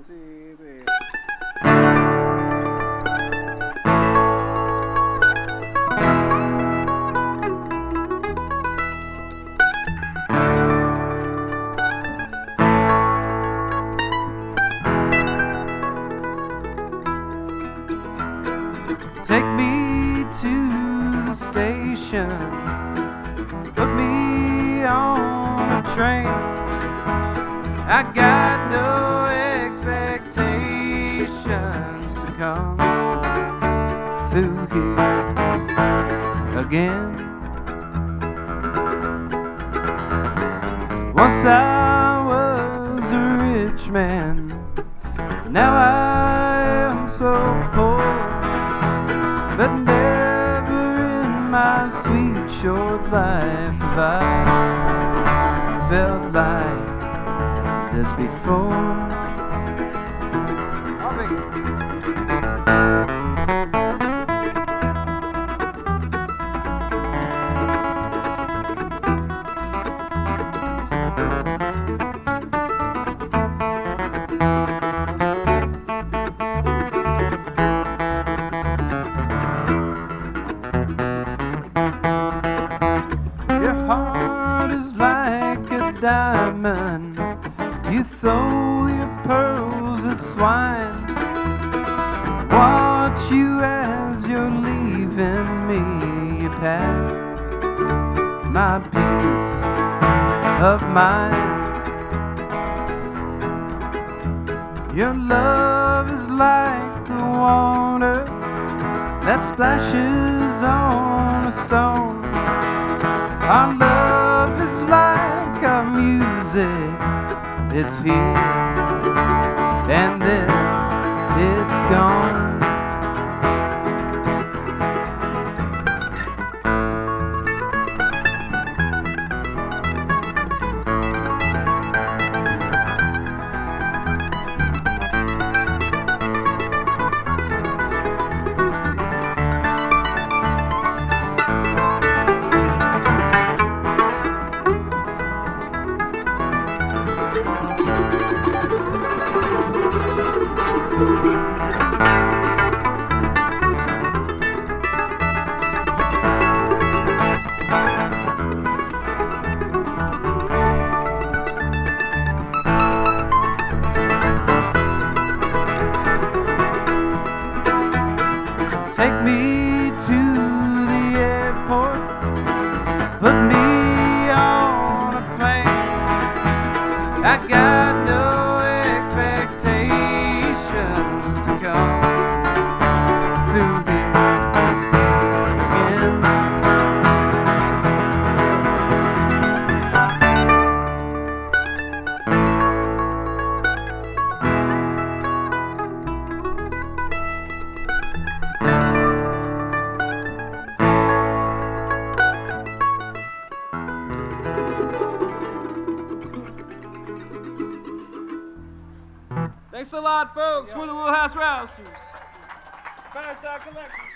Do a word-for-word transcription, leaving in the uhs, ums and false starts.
two, three. Take me to the station, put me on a train. I got no expectations to come through here again. Once I was a rich man, now I am so poor. But never in my sweet short life have I felt like this before. Your heart is like a diamond, you throw your pearls at swine. Watch you as you're leaving me, you pack my peace of mind. Your love is like the water that splashes on a stone. Our love is like our music, it's here and then it's gone. Take me to the airport, put me on a plane. I got no expectations to come through here again. Thanks a lot, folks. We're the Little House Rousers. Fireside Collection.